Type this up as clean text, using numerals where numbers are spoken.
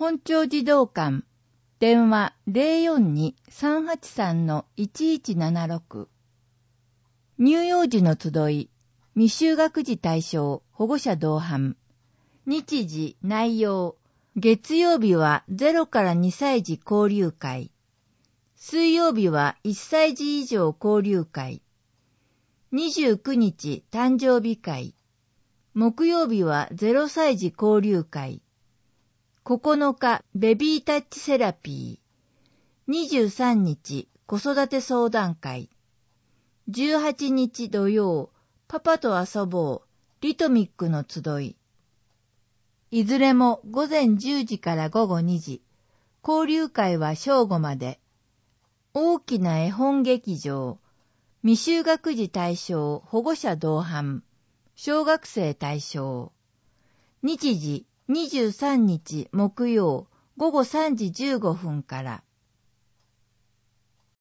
本町児童館、電話 042-383-1176。乳幼児の集い、未就学児対象保護者同伴。日時、内容。月曜日は0から2歳児交流会。水曜日は1歳児以上交流会。29日、誕生日会。木曜日は0歳児交流会。9日、ベビータッチセラピー。23日、子育て相談会。18日土曜、パパと遊ぼう、リトミックの集い。いずれも午前10時から午後2時、交流会は正午まで。大きな絵本劇場、未就学児対象保護者同伴、小学生対象。日時、23日木曜午後3時15分から。